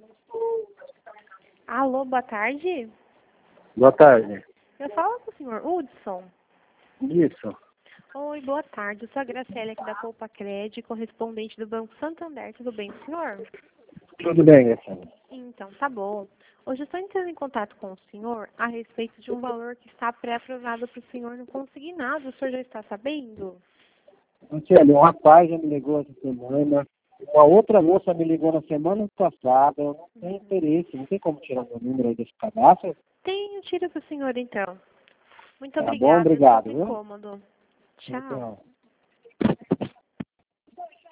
Alô, boa tarde. Boa tarde. Eu falo com o senhor Hudson. Isso. Oi, boa tarde. Eu sou a Graciela aqui da Poupa Cred, correspondente do Banco Santander. Tudo bem, senhor? Tudo bem, Graciela. Então, tá bom. Hoje eu estou entrando em contato com o senhor a respeito de um valor que está pré-aprovado para o senhor não conseguir nada. O senhor já está sabendo? Graciela, um rapaz já me ligou essa semana. Uma outra moça me ligou na semana passada. Eu não tenho interesse. Não tem como tirar meu número aí desse cadastro? Tenho, tiro para o senhor então. Muito Tá bom, obrigada. obrigado, Desculpe o viu? incômodo. Tchau. Então.